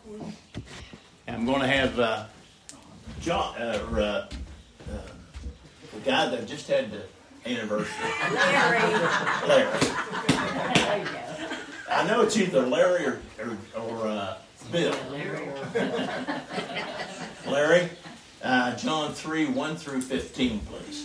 And I'm going to have John, the guy that just had the anniversary. Larry. I know it's either Larry or Bill. Larry, John 3, 1 through 15, please.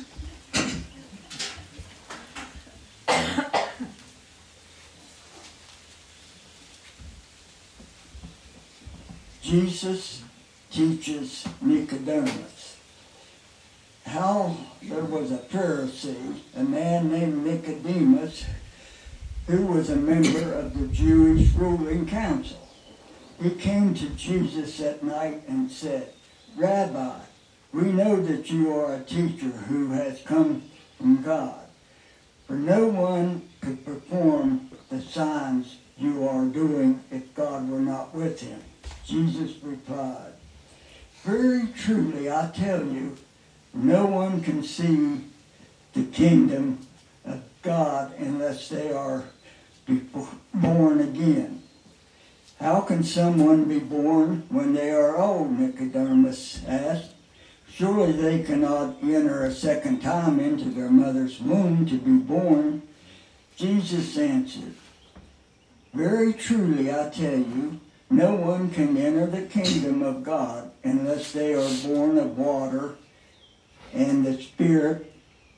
Jesus teaches Nicodemus. How there was a Pharisee, a man named Nicodemus, who was a member of the Jewish ruling council. He came to Jesus at night and said, "Rabbi, we know that you are a teacher who has come from God, for no one could perform the signs you are doing if God were not with him." Jesus replied, "Very truly I tell you, no one can see the kingdom of God unless they are born again." "How can someone be born when they are old?" Nicodemus asked. "Surely they cannot enter a second time into their mother's womb to be born." Jesus answered, "Very truly I tell you, no one can enter the kingdom of God unless they are born of water and the Spirit.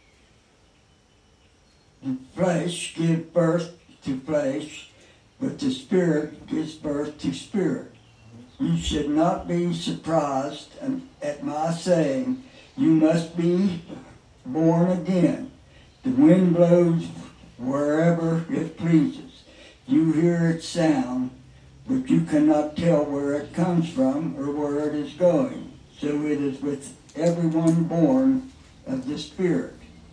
The flesh gives birth to flesh, but the Spirit gives birth to spirit. You should not be surprised at my saying, you must be born again. The wind blows wherever it pleases. You hear its sound, but you cannot tell where it comes from or where it is going. So it is with everyone born of the Spirit."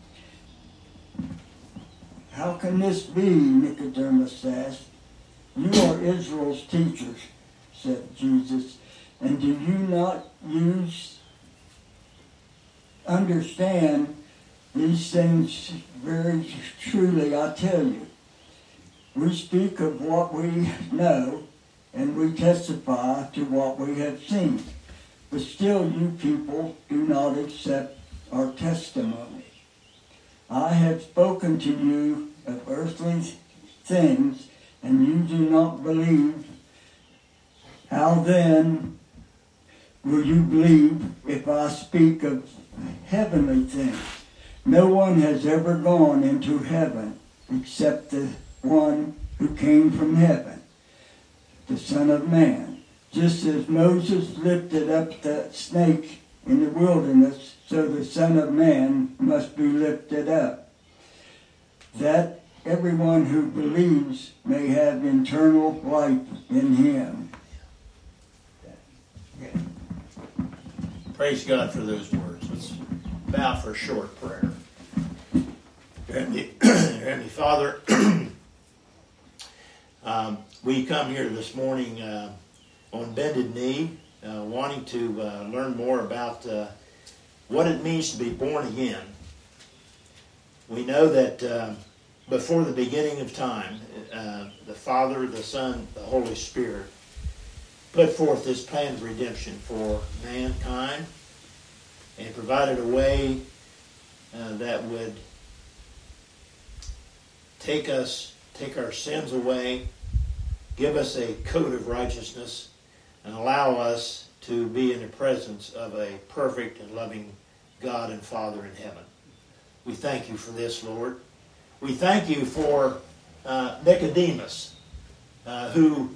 "How can this be?" Nicodemus asked. "You are Israel's teachers," said Jesus, "and do you not understand these things? Very truly I tell you. We speak of what we know, and we testify to what we have seen. But still you people do not accept our testimony. I have spoken to you of earthly things, and you do not believe. How then will you believe if I speak of heavenly things? No one has ever gone into heaven except the one who came from heaven, the Son of Man. Just as Moses lifted up the snake in the wilderness, so the Son of Man must be lifted up, that everyone who believes may have eternal life in him." Praise God for those words. Let's bow for a short prayer. Heavenly Father, we come here this morning on bended knee, wanting to learn more about what it means to be born again. We know that before the beginning of time, the Father, the Son, the Holy Spirit put forth this plan of redemption for mankind and provided a way that would take our sins away, give us a coat of righteousness, and allow us to be in the presence of a perfect and loving God and Father in heaven. We thank you for this, Lord. We thank you for Nicodemus, who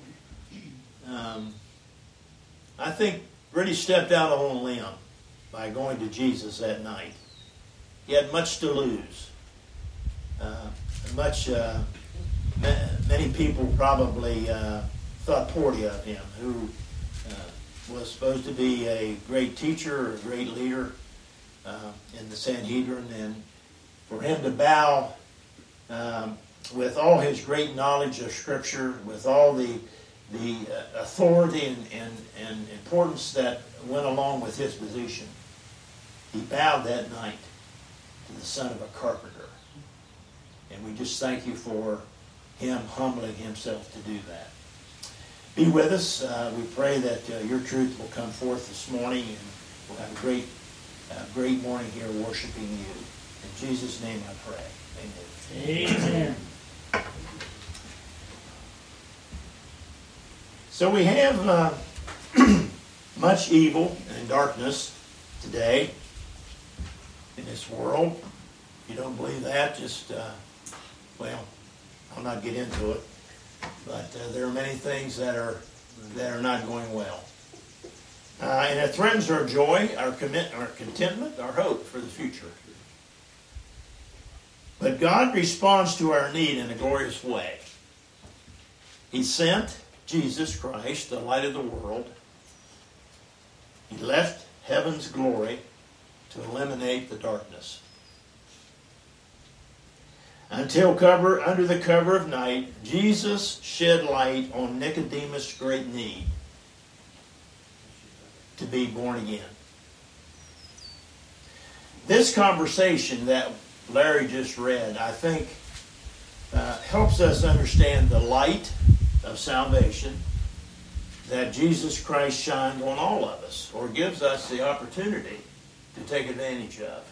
I think really stepped out on a limb by going to Jesus that night. He had much to lose. Many people probably thought poorly of him, who was supposed to be a great teacher or a great leader in the Sanhedrin, and for him to bow with all his great knowledge of Scripture, with all the authority and importance that went along with his position, he bowed that night to the son of a carpenter. And we just thank you for him humbling himself to do that. be with us. We pray that your truth will come forth this morning, and we'll have a great morning here worshiping you. In Jesus' name I pray. Amen. Amen. So we have much evil and darkness today in this world. If you don't believe that, just, I'll not get into it. But there are many things that are not going well. And it threatens our joy, our contentment, our hope for the future. But God responds to our need in a glorious way. He sent Jesus Christ, the light of the world. He left heaven's glory to eliminate the darkness. Under the cover of night, Jesus shed light on Nicodemus' great need to be born again. This conversation that Larry just read, I think, helps us understand the light of salvation that Jesus Christ shined on all of us, or gives us the opportunity to take advantage of.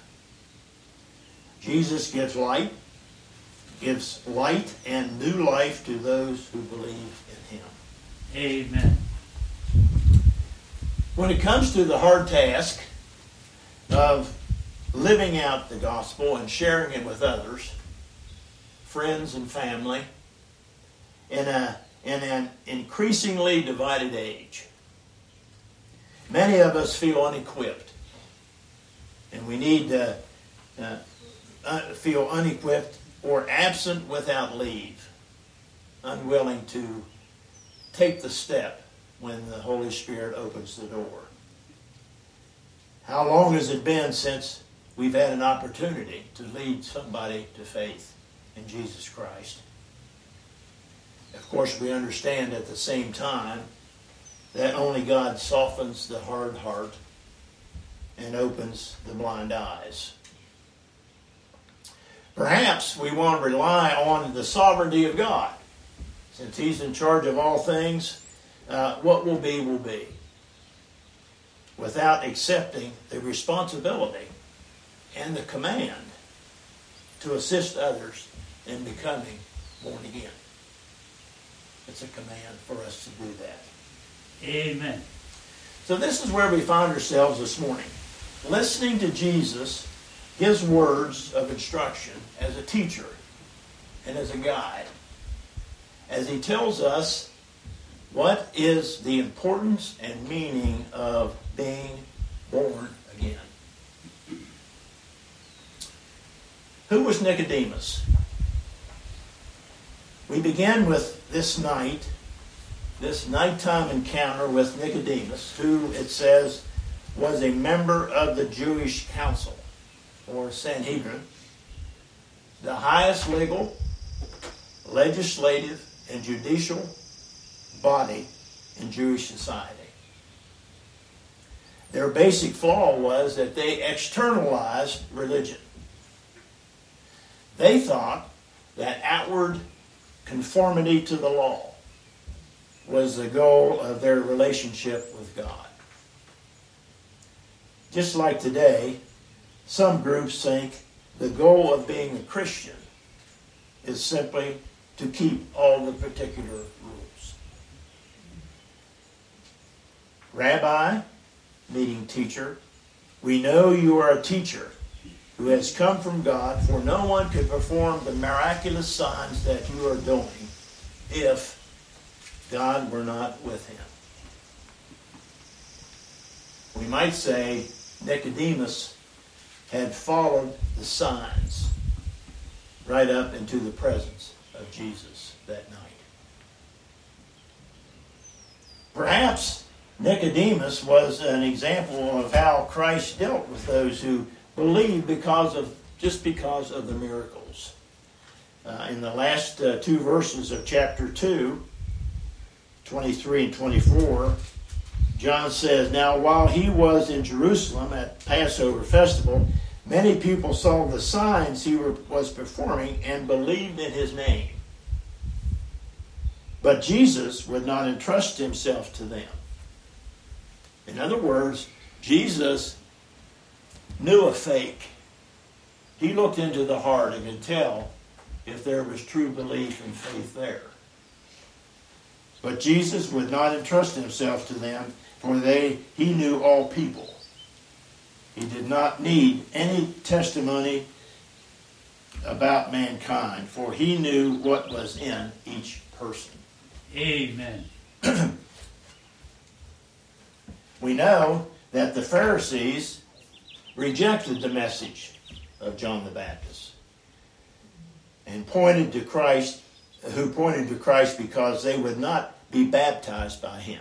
Jesus gives light and new life to those who believe in him. Amen. When it comes to the hard task of living out the gospel and sharing it with others, friends and family, in an increasingly divided age, many of us feel unequipped. And we need to feel unequipped or absent without leave, unwilling to take the step when the Holy Spirit opens the door. How long has it been since we've had an opportunity to lead somebody to faith in Jesus Christ? Of course, we understand at the same time that only God softens the hard heart and opens the blind eyes. Perhaps we want to rely on the sovereignty of God. Since he's in charge of all things, what will be, without accepting the responsibility and the command to assist others in becoming born again. It's a command for us to do that. Amen. So this is where we find ourselves this morning. Listening to Jesus, his words of instruction as a teacher and as a guide, as he tells us what is the importance and meaning of being born again. Who was Nicodemus? We begin with this nighttime encounter with Nicodemus, who, it says, was a member of the Jewish council, or Sanhedrin, the highest legal, legislative, and judicial body in Jewish society. Their basic flaw was that they externalized religion. They thought that outward conformity to the law was the goal of their relationship with God. Just like today, some groups think the goal of being a Christian is simply to keep all the particular rules. Rabbi, meaning teacher, we know you are a teacher who has come from God, for no one could perform the miraculous signs that you are doing if God were not with him. We might say Nicodemus had followed the signs right up into the presence of Jesus that night. Perhaps Nicodemus was an example of how Christ dealt with those who believed because of the miracles. In the last two verses of chapter 2, 23 and 24, John says, "Now while he was in Jerusalem at Passover festival, many people saw the signs he was performing and believed in his name." But Jesus would not entrust himself to them. In other words, Jesus knew a fake. He looked into the heart and could tell if there was true belief and faith there. But Jesus would not entrust himself to them, for he knew all people. He did not need any testimony about mankind, for he knew what was in each person. Amen. We know that the Pharisees rejected the message of John the Baptist and pointed to Christ because they would not be baptized by him.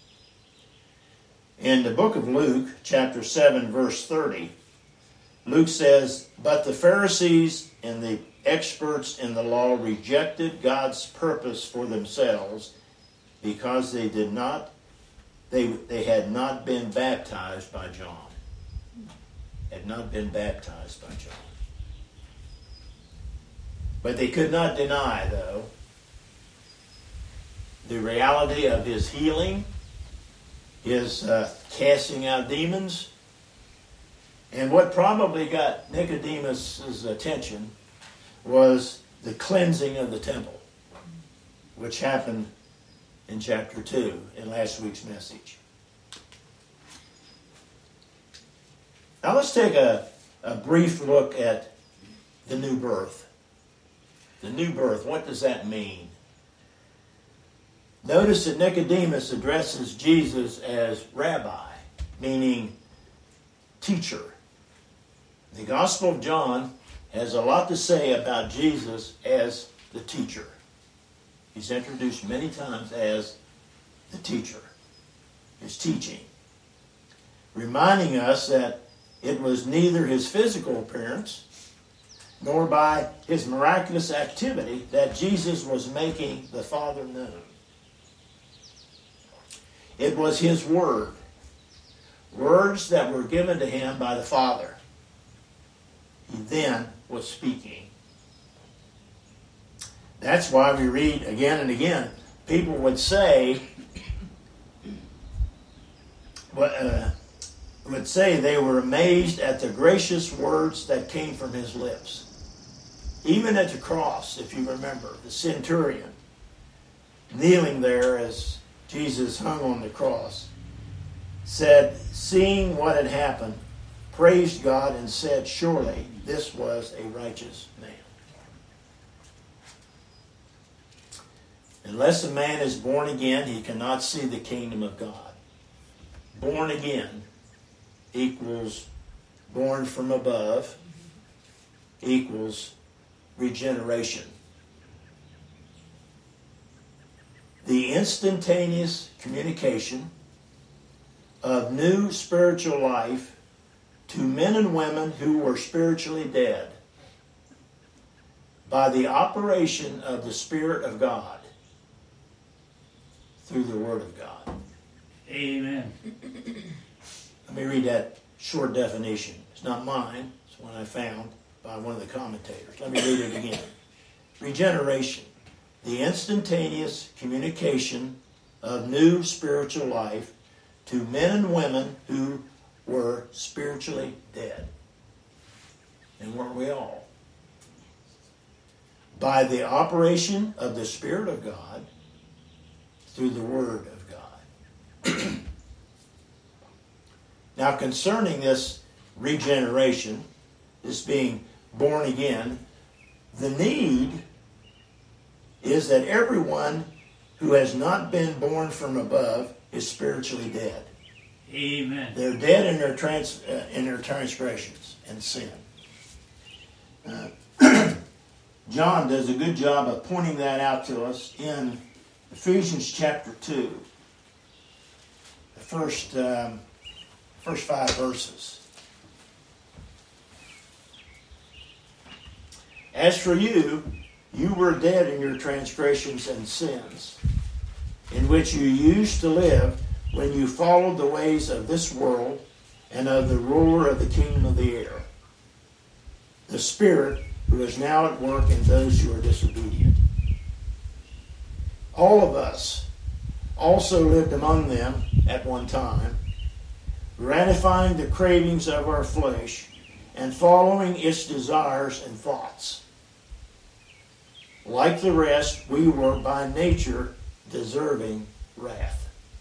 In the book of Luke, chapter 7, verse 30, Luke says, "But the Pharisees and the experts in the law rejected God's purpose for themselves because they had not been baptized by John." Had not been baptized by John. But they could not deny, though, the reality of his healing, his casting out demons, and what probably got Nicodemus' attention was the cleansing of the temple, which happened in chapter 2 in last week's message. Now let's take a brief look at the new birth. The new birth, what does that mean? Notice that Nicodemus addresses Jesus as rabbi, meaning teacher. The Gospel of John has a lot to say about Jesus as the teacher. He's introduced many times as the teacher, his teaching, reminding us that it was neither his physical appearance nor by his miraculous activity that Jesus was making the Father known. It was his word, words that were given to him by the Father. He then was speaking. That's why we read again and again, people would say, they were amazed at the gracious words that came from his lips. Even at the cross, if you remember, the centurion kneeling there as Jesus hung on the cross said, seeing what had happened, praised God and said, surely this was a righteous man. Unless a man is born again, he cannot see the kingdom of God. Born again equals born from above equals regeneration. The instantaneous communication of new spiritual life to men and women who were spiritually dead by the operation of the Spirit of God through the Word of God. Amen. Let me read that short definition. It's not mine. It's one I found by one of the commentators. Let me read it again. Regeneration. The instantaneous communication of new spiritual life to men and women who were spiritually dead. And weren't we all? By the operation of the Spirit of God through the Word of God. Now, concerning this regeneration, this being born again, the need is that everyone who has not been born from above is spiritually dead. Amen. They're dead in their transgressions and sin. John does a good job of pointing that out to us in Ephesians chapter 2, the first 5 verses. As for you, you were dead in your transgressions and sins, in which you used to live when you followed the ways of this world and of the ruler of the kingdom of the air, the Spirit who is now at work in those who are disobedient. all of us also lived among them at one time, gratifying the cravings of our flesh and following its desires and thoughts. Like the rest, we were by nature deserving wrath.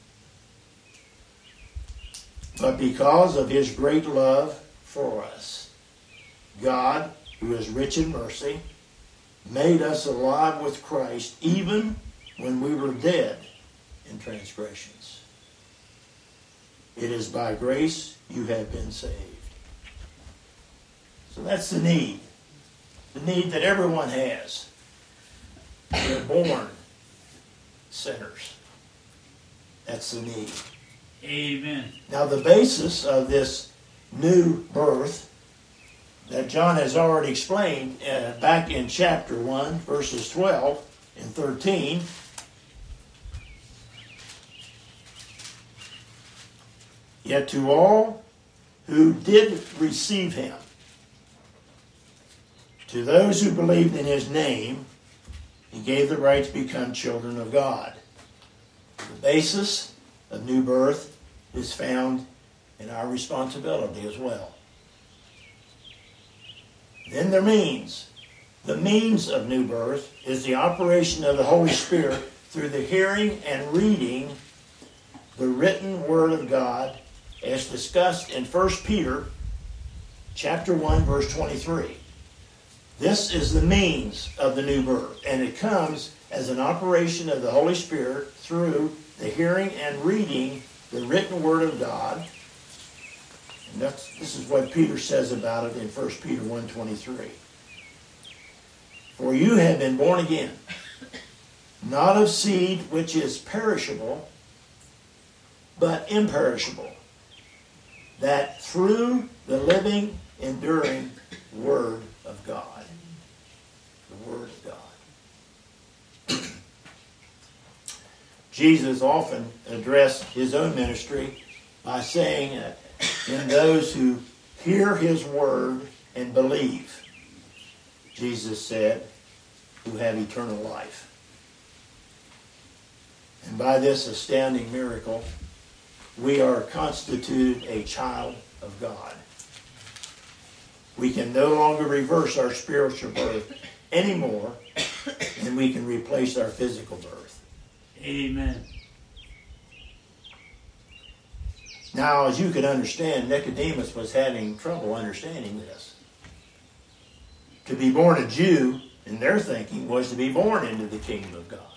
But because of his great love for us, God, who is rich in mercy, made us alive with Christ even when we were dead in transgressions. It is by grace you have been saved. So that's the need that everyone has. They're born sinners. That's the need. Amen. Now the basis of this new birth that John has already explained back in chapter 1, verses 12 and 13. Yet to all who did receive him, to those who believed in his name, he gave the right to become children of God. The basis of new birth is found in our responsibility as well. Then the means of new birth is the operation of the Holy Spirit through the hearing and reading the written Word of God as discussed in 1 Peter chapter 1, verse 23. This is the means of the new birth, and it comes as an operation of the Holy Spirit through the hearing and reading the written Word of God. And this is what Peter says about it in 1 Peter 1:23. For you have been born again, not of seed which is perishable, but imperishable, that through the living, enduring Word of God. The Word of God. Jesus often addressed his own ministry by saying that in those who hear his word and believe, Jesus said, who have eternal life. And by this astounding miracle, we are constituted a child of God. We can no longer reverse our spiritual birth anymore, and we can replace our physical birth. Amen. Now, as you can understand, Nicodemus was having trouble understanding this. To be born a Jew, in their thinking, was to be born into the kingdom of God.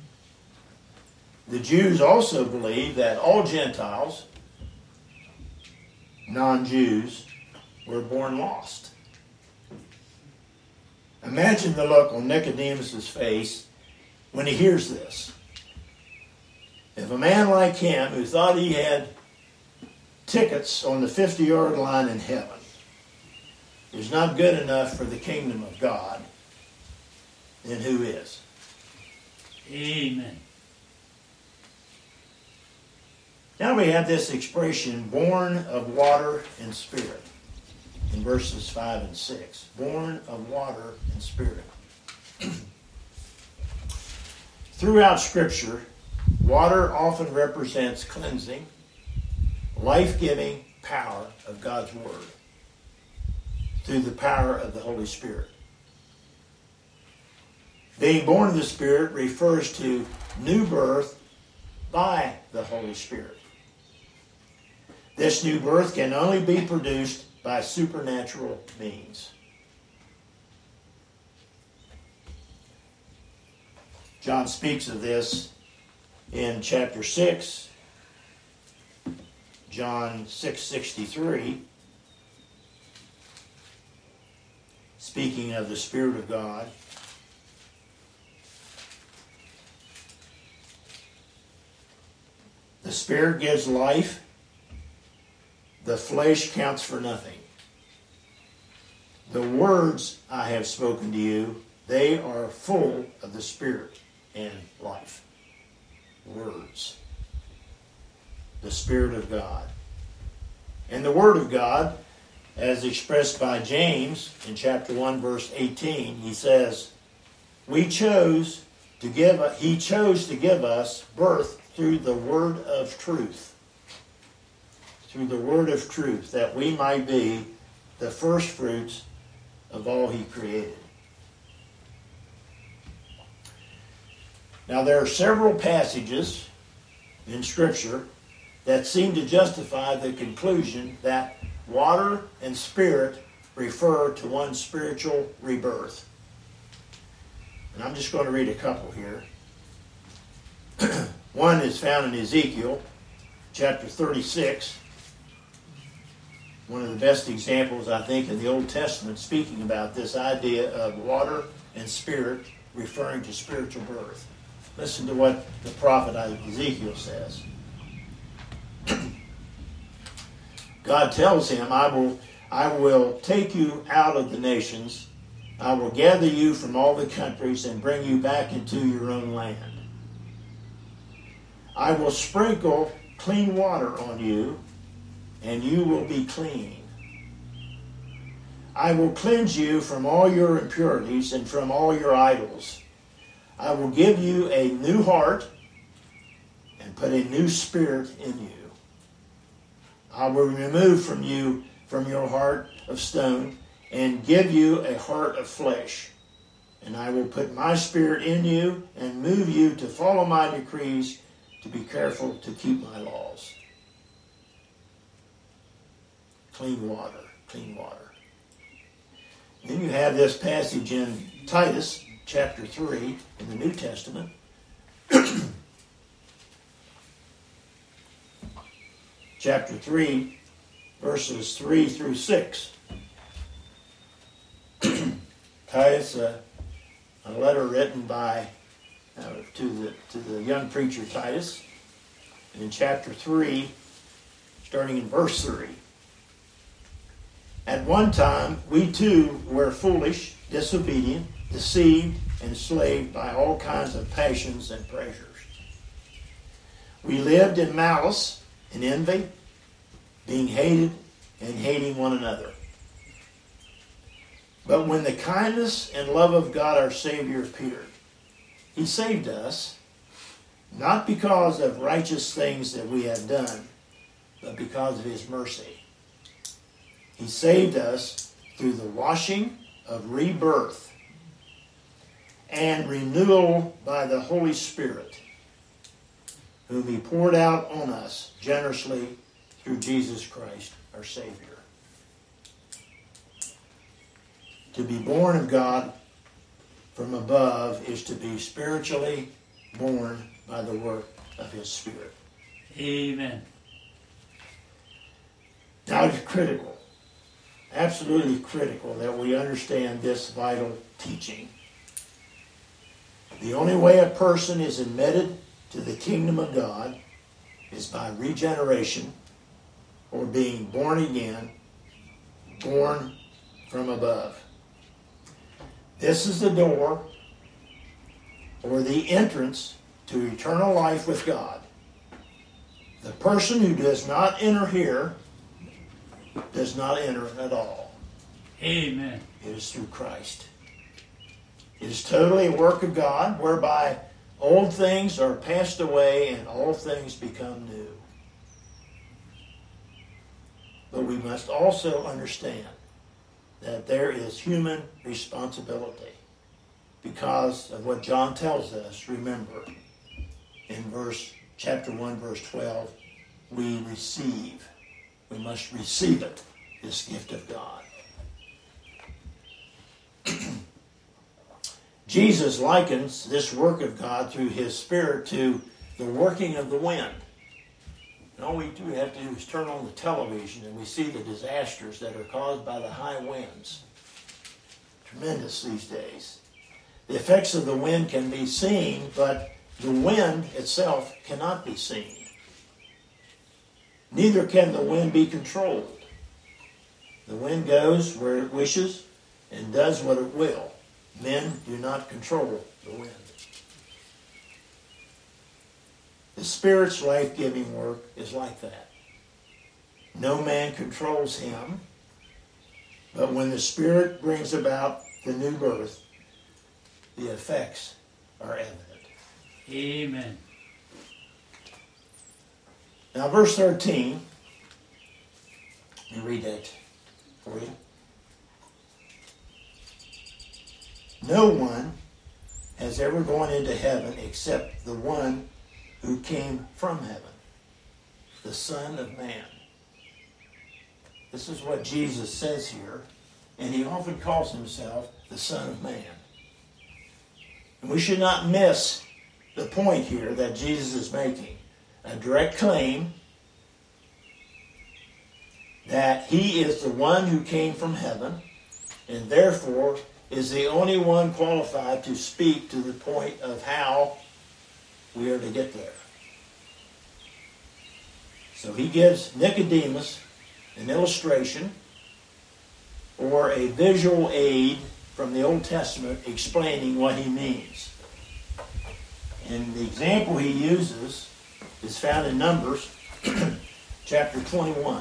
The Jews also believed that all Gentiles, non-Jews, were born lost. Imagine the look on Nicodemus' face when he hears this. If a man like him, who thought he had tickets on the 50-yard line in heaven, is not good enough for the kingdom of God, then who is? Amen. Now we have this expression, born of water and spirit, in verses 5 and 6. Born of water and spirit. Throughout Scripture, water often represents cleansing, life-giving power of God's Word through the power of the Holy Spirit. Being born of the Spirit refers to new birth by the Holy Spirit. This new birth can only be produced by supernatural means. John speaks of this in chapter 6, John 6:63, speaking of the Spirit of God. The Spirit gives life. The flesh counts for nothing. The words I have spoken to you, they are full of the Spirit and life. Words. The Spirit of God. And the Word of God, as expressed by James in chapter 1, verse 18, he says, we chose He chose to give us birth through the word of truth. Through the word of truth, that we might be the first fruits of all he created. Now there are several passages in Scripture that seem to justify the conclusion that water and spirit refer to one spiritual rebirth. And I'm just going to read a couple here. One is found in Ezekiel chapter 36. One of the best examples, I think, in the Old Testament speaking about this idea of water and spirit referring to spiritual birth. Listen to what the prophet Ezekiel says. God tells him, I will take you out of the nations. I will gather you from all the countries and bring you back into your own land. I will sprinkle clean water on you, and you will be clean. I will cleanse you from all your impurities and from all your idols. I will give you a new heart and put a new spirit in you. I will remove from your heart of stone and give you a heart of flesh. And I will put my spirit in you and move you to follow my decrees, to be careful to keep my laws. Clean water, clean water. Then you have this passage in Titus chapter 3 in the New Testament. Chapter 3, verses 3 through 6. Titus, a letter written by to the young preacher Titus. And in chapter 3, starting in verse 3. At one time, we too were foolish, disobedient, deceived, and enslaved by all kinds of passions and pleasures. We lived in malice and envy, being hated and hating one another. But when the kindness and love of God our Savior appeared, he saved us, not because of righteous things that we have done, but because of his mercy. He saved us through the washing of rebirth and renewal by the Holy Spirit, whom he poured out on us generously through Jesus Christ, our Savior. To be born of God from above is to be spiritually born by the work of his Spirit. Amen. Now it's critical, absolutely critical, that we understand this vital teaching. The only way a person is admitted to the kingdom of God is by regeneration, or being born again, born from above. This is the door, or the entrance to eternal life with God. The person who does not enter here does not enter at all. Amen. It is through Christ. It is totally a work of God, whereby old things are passed away and all things become new. But we must also understand that there is human responsibility because of what John tells us. Remember, in chapter 1, verse 12, we must receive it, this gift of God. Jesus likens this work of God through his Spirit to the working of the wind. And all we do have to do is turn on the television and we see the disasters that are caused by the high winds. Tremendous these days. The effects of the wind can be seen, but the wind itself cannot be seen. Neither can the wind be controlled. The wind goes where it wishes and does what it will. Men do not control the wind. The Spirit's life-giving work is like that. No man controls him, but when the Spirit brings about the new birth, the effects are evident. Amen. Now, verse 13, let me read that for you. No one has ever gone into heaven except the one who came from heaven, the Son of Man. This is what Jesus says here, and he often calls himself the Son of Man. And we should not miss the point here that Jesus is making. A direct claim that he is the one who came from heaven, and therefore is the only one qualified to speak to the point of how we are to get there. So he gives Nicodemus an illustration or a visual aid from the Old Testament explaining what he means. And the example he uses is found in Numbers chapter 21.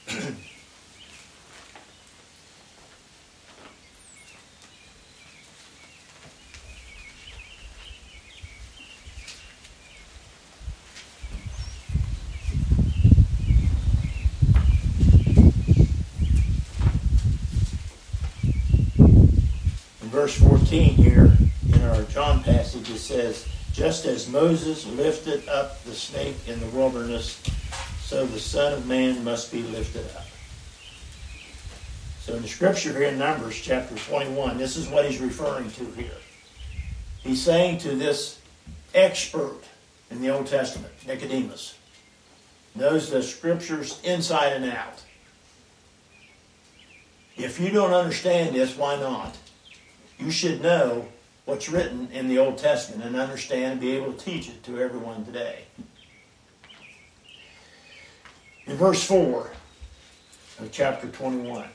Verse 14 here in our John passage, it says, just as Moses lifted up the snake in the wilderness, so the Son of Man must be lifted up. So in the scripture here in Numbers chapter 21, this is what he's referring to here. He's saying to this expert in the Old Testament, Nicodemus, knows the scriptures inside and out. If you don't understand this, why not? You should know what's written in the Old Testament and understand and be able to teach it to everyone today. In verse 4 of chapter 21,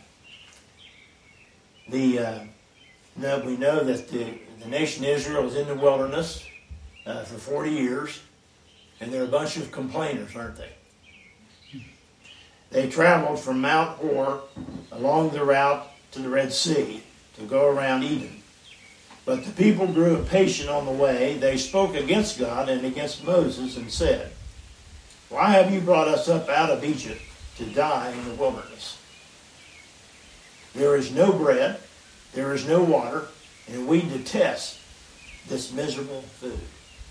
we know that the nation Israel was in the wilderness for 40 years, and they're a bunch of complainers, aren't they? They traveled from Mount Hor along the route to the Red Sea to go around Edom. But the people grew impatient on the way. They spoke against God and against Moses and said, why have you brought us up out of Egypt to die in the wilderness? There is no bread, there is no water, and we detest this miserable food.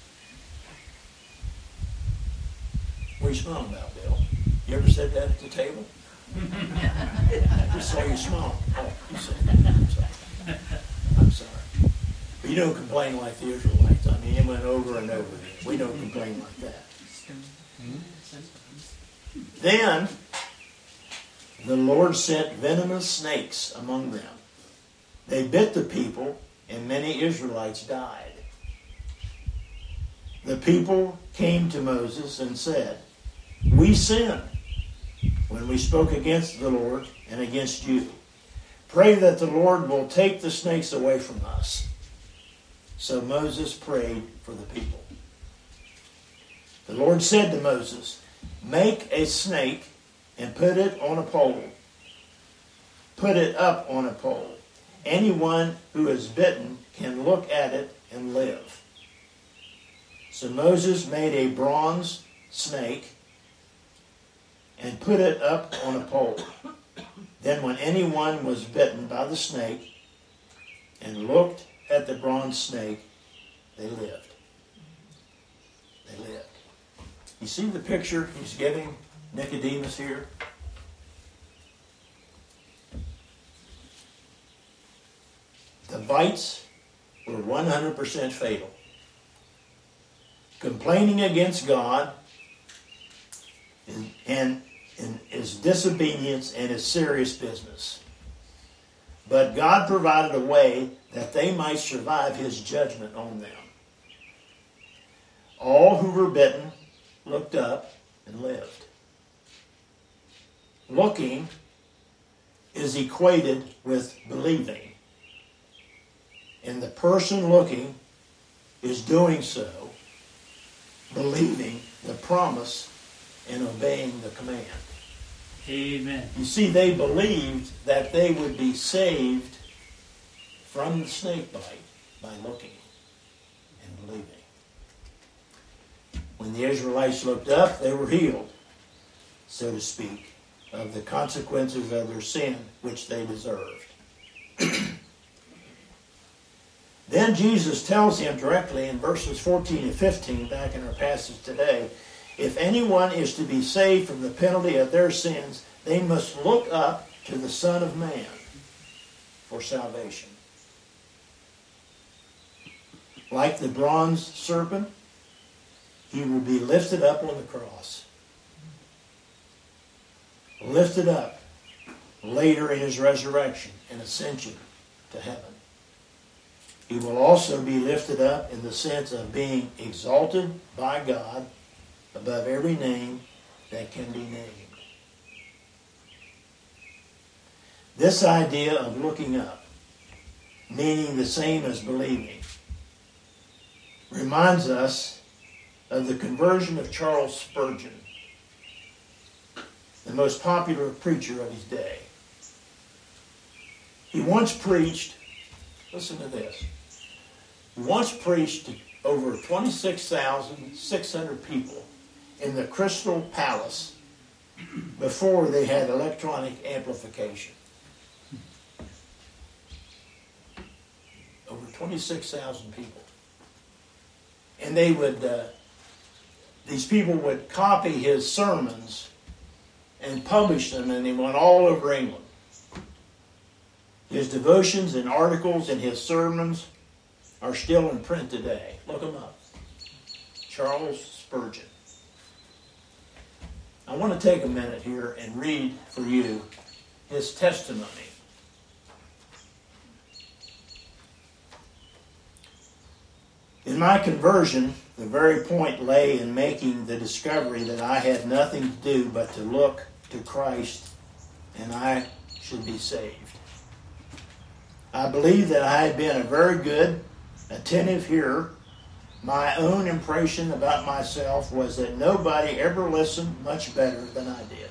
What are you smiling about, Bill? You ever said that at the table? I just saw you smile. Oh, you said that. I'm sorry. I'm sorry. But you don't complain like the Israelites. I mean, it went over and over again. We don't complain like that. Then the Lord sent venomous snakes among them. They bit the people, and many Israelites died. The people came to Moses and said, we sinned when we spoke against the Lord and against you. Pray that the Lord will take the snakes away from us. So Moses prayed for the people. The Lord said to Moses, make a snake and put it on a pole. Put it up on a pole. Anyone who is bitten can look at it and live. So Moses made a bronze snake and put it up on a pole. Then when anyone was bitten by the snake and looked at the bronze snake, they lived. They lived. You see the picture he's giving Nicodemus here? The bites were 100% fatal. Complaining against God and is disobedience and is serious business. But God provided a way that they might survive his judgment on them. All who were bitten looked up and lived. Looking is equated with believing. And the person looking is doing so, believing the promise and obeying the command. Amen. You see, they believed that they would be saved from the snake bite by looking and believing. When the Israelites looked up, they were healed, so to speak, of the consequences of their sin, which they deserved. Then Jesus tells him directly in verses 14 and 15, back in our passage today, if anyone is to be saved from the penalty of their sins, they must look up to the Son of Man for salvation. Like the bronze serpent, he will be lifted up on the cross. Lifted up later in his resurrection and ascension to heaven. He will also be lifted up in the sense of being exalted by God above every name that can be named. This idea of looking up, meaning the same as believing, reminds us of the conversion of Charles Spurgeon, the most popular preacher of his day. He once preached, listen to this, he once preached to over 26,600 people in the Crystal Palace before they had electronic amplification. Over 26,000 people. And they would, these people would copy his sermons and publish them, and they went all over England. His devotions and articles and his sermons are still in print today. Look them up. Charles Spurgeon. I want to take a minute here and read for you his testimony. In my conversion, the very point lay in making the discovery that I had nothing to do but to look to Christ and I should be saved. I believed that I had been a very good, attentive hearer. My own impression about myself was that nobody ever listened much better than I did.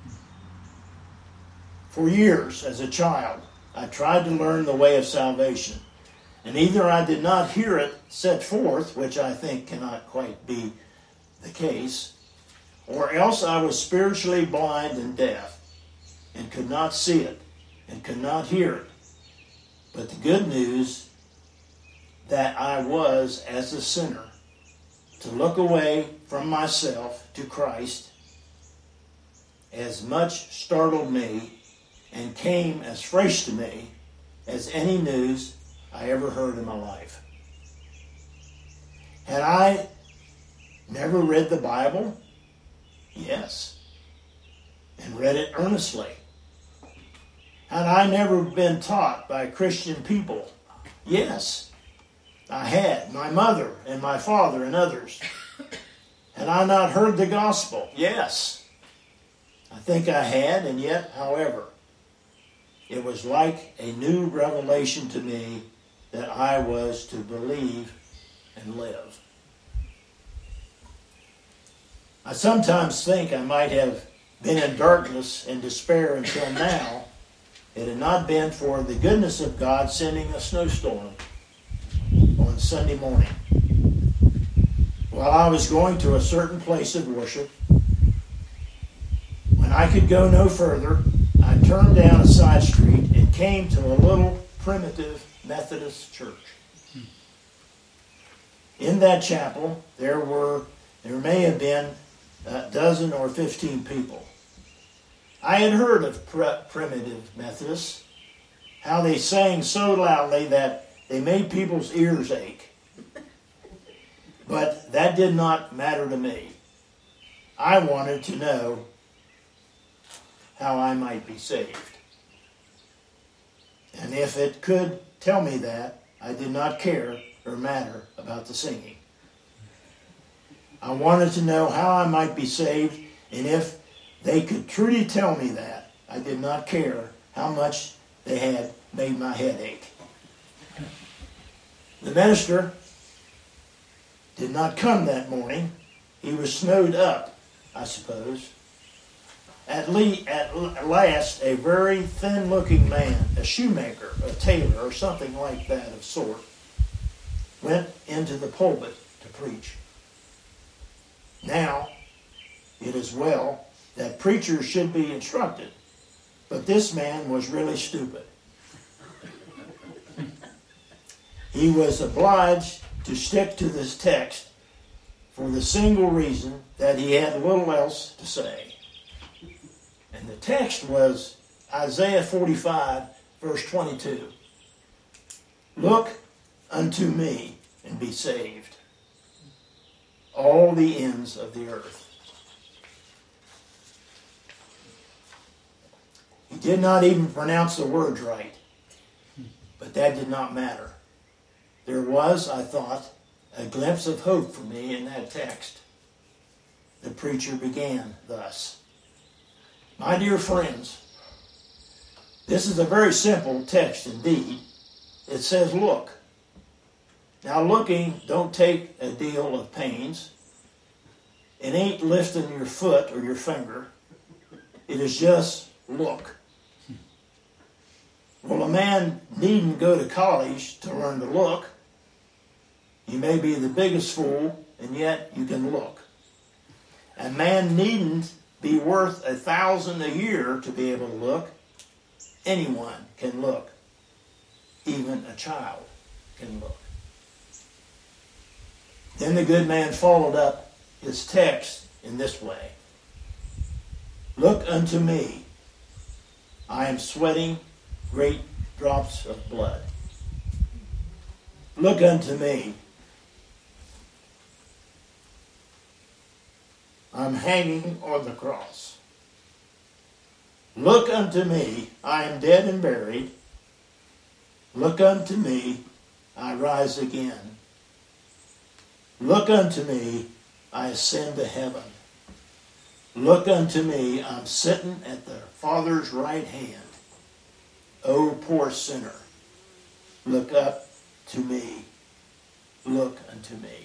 For years, as a child, I tried to learn the way of salvation. And either I did not hear it set forth, which I think cannot quite be the case, or else I was spiritually blind and deaf, and could not see it, and could not hear it. But the good news that I was, as a sinner, to look away from myself to Christ, as much startled me and came as fresh to me as any news I ever heard in my life. Had I never read the Bible? Yes. And read it earnestly. Had I never been taught by Christian people? Yes. I had, my mother and my father and others. Had I not heard the gospel? Yes. I think I had, and yet, however, it was like a new revelation to me that I was to believe and live. I sometimes think I might have been in darkness and despair until now. It had not been for the goodness of God sending a snowstorm on Sunday morning. While I was going to a certain place of worship, when I could go no further, I turned down a side street and came to a little primitive Methodist church. In that chapel, there may have been a dozen or 15 people. I had heard of primitive Methodists, how they sang so loudly that they made people's ears ache. But that did not matter to me. I wanted to know how I might be saved. And if it could tell me that, I did not care or matter about the singing. I wanted to know how I might be saved, and if they could truly tell me that, I did not care how much they had made my head ache. The minister did not come that morning. He was snowed up, I suppose. At last, a very thin-looking man, a shoemaker, a tailor, or something like that of sort, went into the pulpit to preach. Now, it is well that preachers should be instructed, but this man was really stupid. He was obliged to stick to this text for the single reason that he had little else to say. And the text was Isaiah 45, verse 22. Look unto me and be saved, all the ends of the earth. He did not even pronounce the words right, but that did not matter. There was, I thought, a glimpse of hope for me in that text. The preacher began thus. My dear friends, this is a very simple text indeed. It says, look. Now looking don't take a deal of pains. It ain't lifting your foot or your finger. It is just look. Well, a man needn't go to college to learn to look. You may be the biggest fool, and yet you can look. A man needn't be worth 1,000 a year to be able to look. Anyone can look. Even a child can look. Then the good man followed up his text in this way. Look unto me. I am sweating great drops of blood. Look unto me. I'm hanging on the cross. Look unto me. I am dead and buried. Look unto me. I rise again. Look unto me. I ascend to heaven. Look unto me. I'm sitting at the Father's right hand. O poor sinner, look up to me. Look unto me.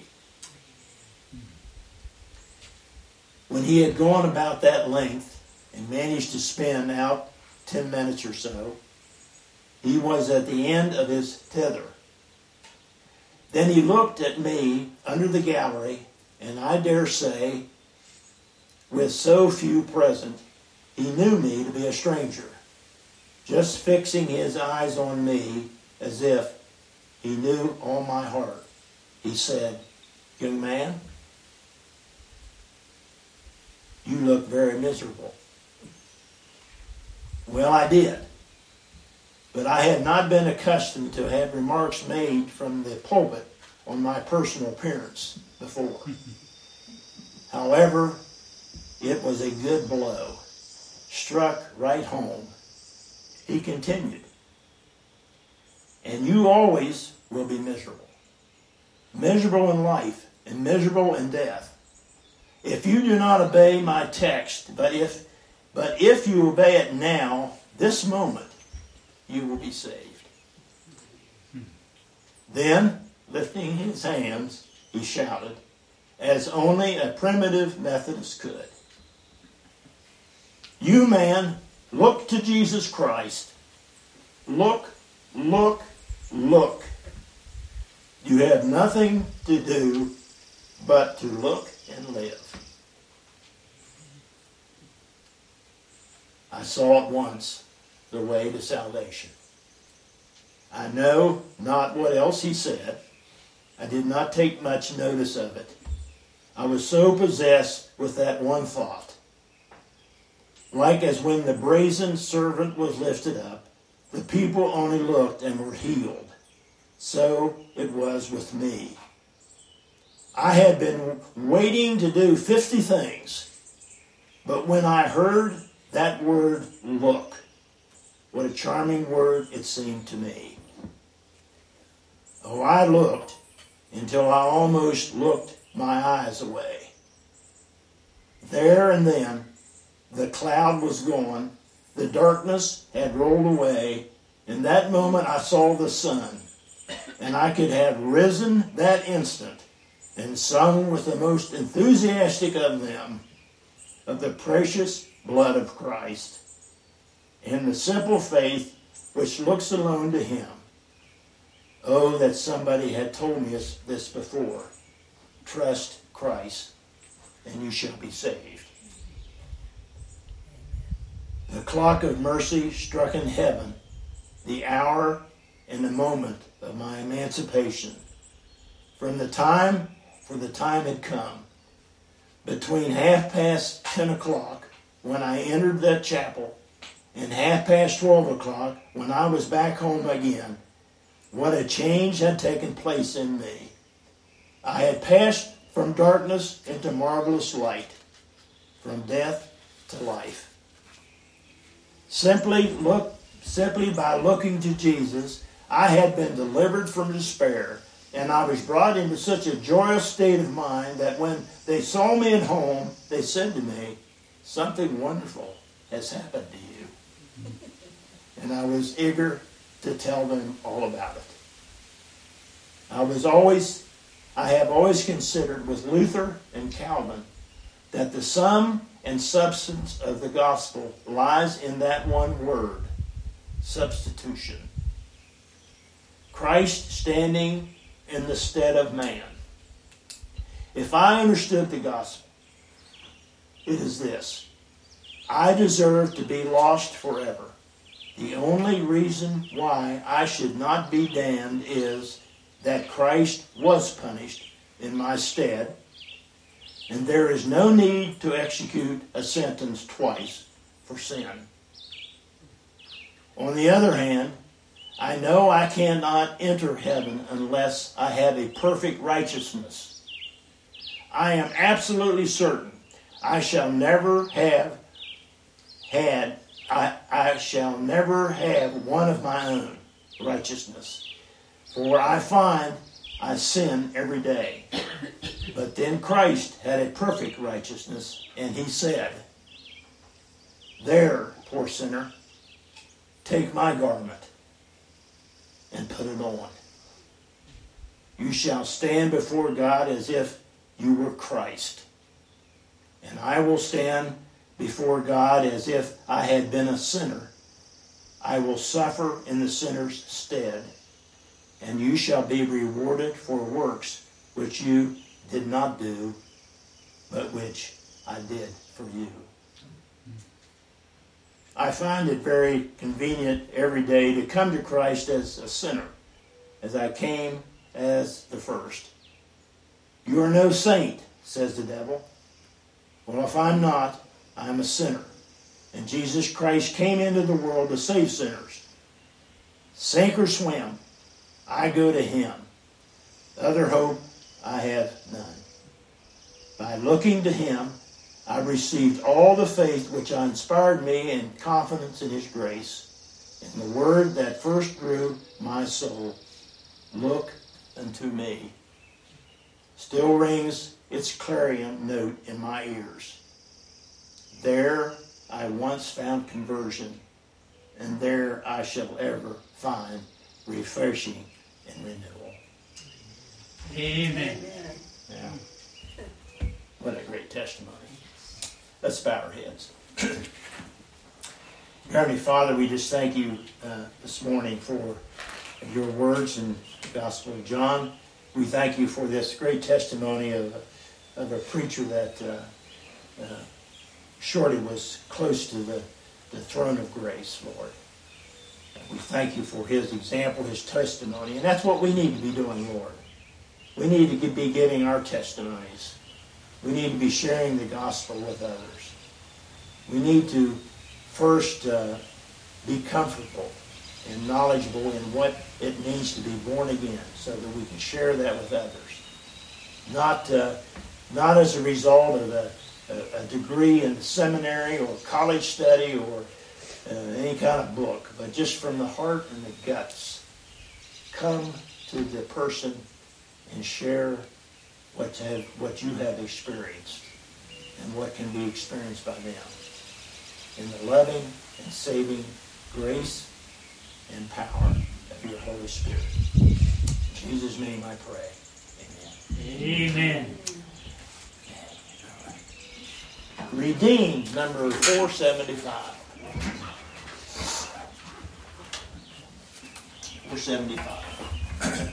When he had gone about that length and managed to spin out 10 minutes or so, he was at the end of his tether. Then he looked at me under the gallery, and I dare say, with so few present, he knew me to be a stranger, just fixing his eyes on me as if he knew all my heart. He said, young man, you look very miserable. Well, I did. But I had not been accustomed to have remarks made from the pulpit on my personal appearance before. However, it was a good blow, struck right home. He continued, and you always will be miserable. Miserable in life and miserable in death. If you do not obey my text, but if you obey it now, this moment, you will be saved. Then, lifting his hands, he shouted, as only a primitive Methodist could. You, man, look to Jesus Christ. Look, look, look. You have nothing to do but to look and live. I saw at once the way to salvation. I know not what else he said. I did not take much notice of it. I was so possessed with that one thought. Like as when the brazen serpent was lifted up, the people only looked and were healed. So it was with me. I had been waiting to do 50 things, but when I heard that word, look, what a charming word it seemed to me. Oh, I looked until I almost looked my eyes away. There and then, the cloud was gone, the darkness had rolled away. In that moment I saw the sun, and I could have risen that instant and sung with the most enthusiastic of them of the precious blood of Christ and the simple faith which looks alone to him. Oh, that somebody had told me this before. Trust Christ, and you shall be saved. The clock of mercy struck in heaven, the hour and the moment of my emancipation. For the time had come. Between 10:30 when I entered that chapel and 12:30 when I was back home again, what a change had taken place in me. I had passed from darkness into marvelous light, from death to life. Simply by looking to Jesus, I had been delivered from despair, and I was brought into such a joyous state of mind that when they saw me at home, they said to me, "Something wonderful has happened to you." And I was eager to tell them all about it. I have always considered with Luther and Calvin that the sum and substance of the gospel lies in that one word, substitution. Christ standing in the stead of man. If I understood the gospel, it is this: I deserve to be lost forever. The only reason why I should not be damned is that Christ was punished in my stead, and there is no need to execute a sentence twice for sin. On the other hand, I know I cannot enter heaven unless I have a perfect righteousness. I am absolutely certain I shall never have one of my own righteousness. For I find I sin every day. But then Christ had a perfect righteousness, and he said, "There, poor sinner, take my garment and put it on. You shall stand before God as if you were Christ. And I will stand before God as if I had been a sinner. I will suffer in the sinner's stead, and you shall be rewarded for works which you did not do, but which I did for you." I find it very convenient every day to come to Christ as a sinner, as I came as the first. "You are no saint," says the devil. Well, if I'm not, I'm a sinner. And Jesus Christ came into the world to save sinners. Sink or swim, I go to him. Other hope I have none. By looking to him, I received all the faith which inspired me and confidence in his grace. And the word that first drew my soul, "Look unto me," still rings its clarion note in my ears. There I once found conversion, and there I shall ever find refreshing and renewal. Amen. Yeah. What a great testimony. Let's bow our heads. Heavenly Father, we just thank you this morning for your words in the Gospel of John. We thank you for this great testimony of a preacher that surely was close to the throne of grace, Lord. We thank you for his example, his testimony, and that's what we need to be doing, Lord. We need to be giving our testimonies. We need to be sharing the gospel with others. We need to first be comfortable and knowledgeable in what it means to be born again so that we can share that with others. Not as a result of a degree in seminary or college study or any kind of book, but just from the heart and the guts. Come to the person and share what you have experienced and what can be experienced by them. In the loving and saving grace and power of your Holy Spirit. In Jesus' name I pray. Amen. Redeemed, number 475. 475.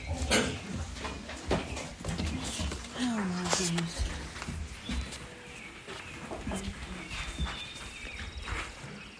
to you